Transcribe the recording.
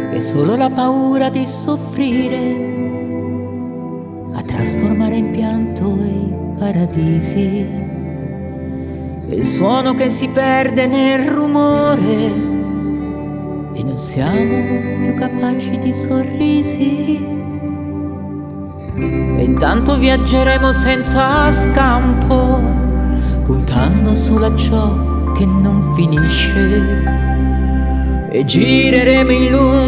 che solo la paura di soffrire a trasformare in pianto i paradisi. Il suono che si perde nel rumore e non siamo più capaci di sorrisi. E intanto viaggeremo senza scampo, puntando solo a ciò che non finisce, e gireremo in lungo